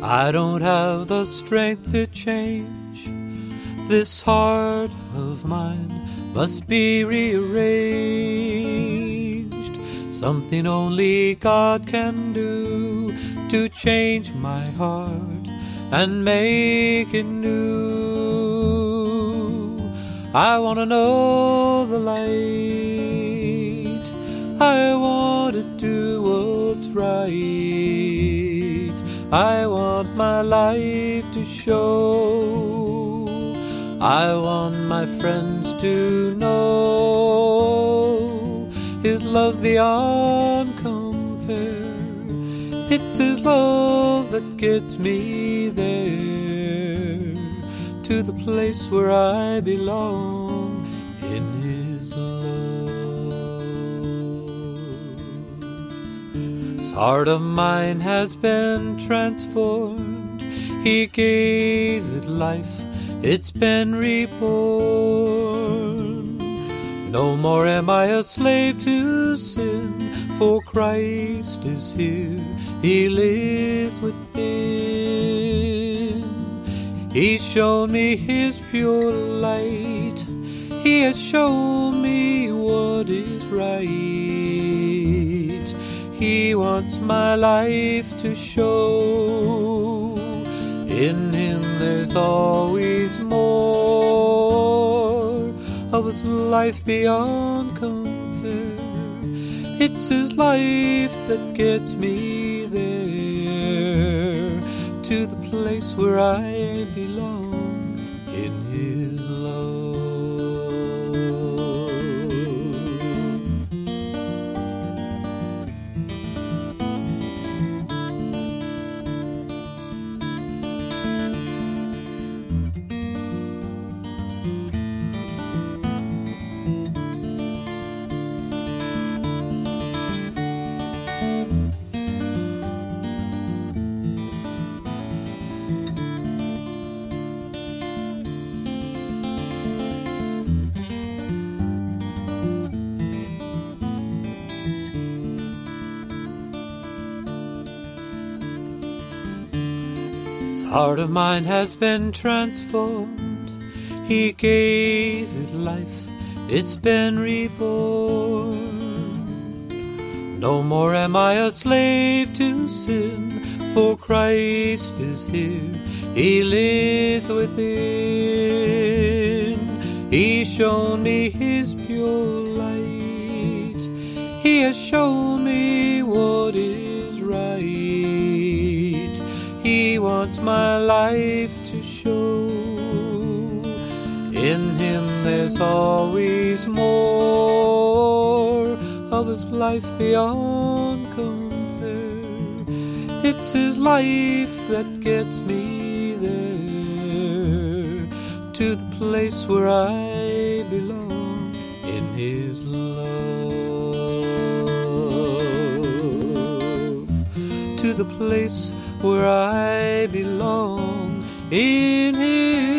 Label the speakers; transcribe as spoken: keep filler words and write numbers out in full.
Speaker 1: I don't have the strength to change. This heart of mine must be rearranged. Something only God can do to change my heart and make it new. I want to know the light. I want to do what's right. I want my life to show. I want my friends to know His love beyond compare. It's His love that gets me there, to the place where I belong in His love. This heart of mine has been transformed. He gave it life, it's been reborn. No more am I a slave to sin, for Christ is here, He lives within. He's shown me His pure light. He has shown me what is right. He wants my life to show. In Him there's always more of His life beyond compare. It's His life that gets me there, to the place where I belong in His love. Heart of mine has been transformed. He gave it life, it's been reborn. No more am I a slave to sin, for Christ is here, He lives within. He's shown me His pure light. He has shown me what is right. He wants my life to show. In Him there's always more of His life beyond compare. It's His life that gets me there, to the place where I belong in His love, to the place where I belong in His